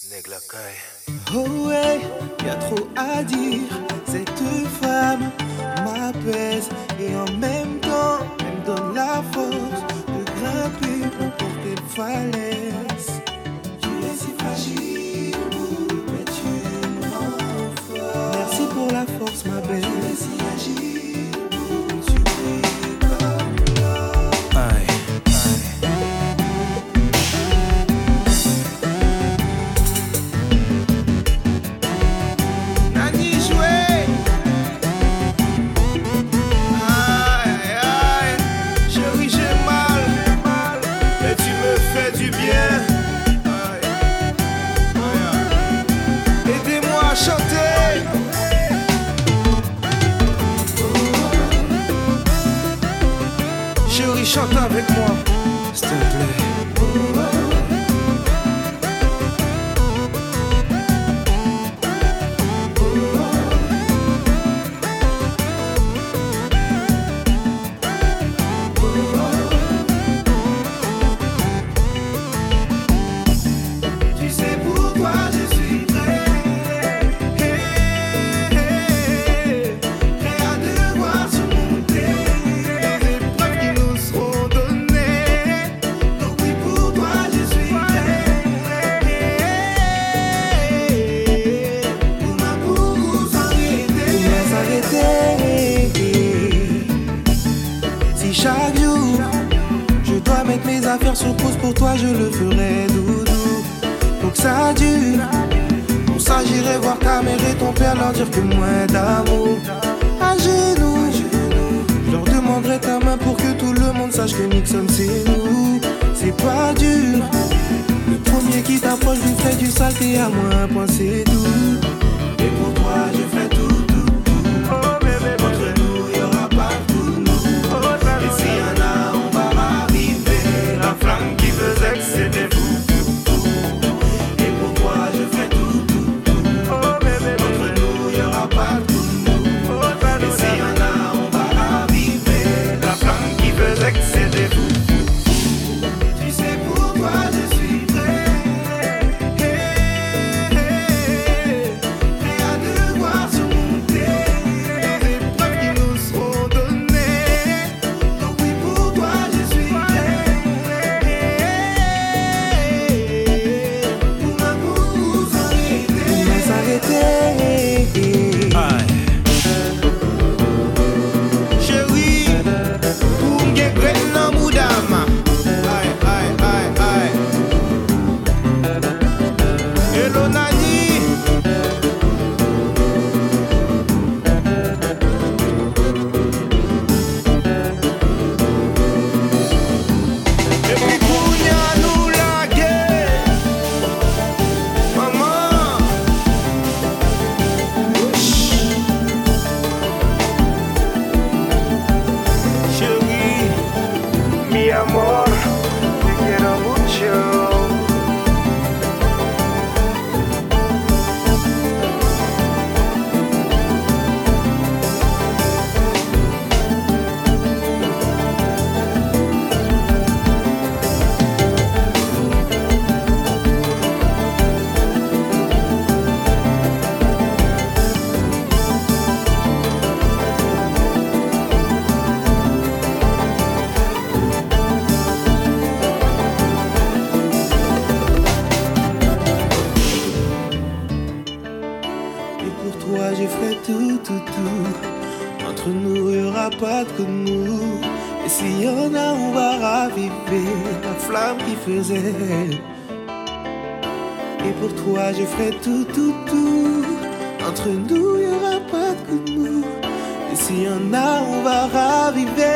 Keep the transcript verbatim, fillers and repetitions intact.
Oh ouais, y a trop à dire. Cette femme m'apaise et en même temps elle me donne la force de grimper n'importe quelle falaise. Tu es si fragile, mais tu me rends fort. Merci pour la force, ma belle. Tu es si agile, tu brilles comme l'or. Aïe. Chérie, chante avec moi, s'il te plaît. Tu sais, pour toi, je suis prêt. Prêt à devoir surmonter les épreuves qui nous seront données. Donc oui, pour toi, je suis prêt. Pour ma pour s'arrêter. Pour s'arrêter. Si chaque jour je dois mettre mes affaires sur pause, pour toi je le ferai, doudou. Faut que ça dure. Pour ça j'irai voir ta mère et ton père, leur dire que moins d'amour. À genoux, je leur demanderai ta main pour que tout le monde sache que Nixon c'est nous. C'est pas dur. Le premier qui t'approche lui fait du sale, t'es à moi un point, c'est tout. Et pour toi je ferai tout, tout, tout. Entre nous y'aura pas de coup de nous. Et s'il y en a on va raviver la flamme qui faisait que c'était fou. Et pour toi je ferai tout, tout, tout. Entre nous y'aura pas de coup de nous. Et s'il y en a on va raviver la flamme qui faisait que c'était fou. Tu sais, pour toi je suis prêt. Prêt à devoir surmonter les épreuves qui nous seront données. Donc oui, pour toi je suis prêt. Pour ma pour s'arrêter. Pour s'arrêter. Chérie, pour m'gagrer dans mon dame. Aïe, aïe, aïe, aïe. Hello Nani. Et puis Kounia nous la guerre. Maman. Chérie, mi amor, te quiero mucho. Et pour toi je ferai tout, tout, tout. Entre nous y'aura pas de coup de mou. Et s'il y en a on va raviver la flamme qui faisait. Et pour toi je ferai tout, tout, tout. Entre nous y'aura pas de coup de mou. Et s'il y en a on va raviver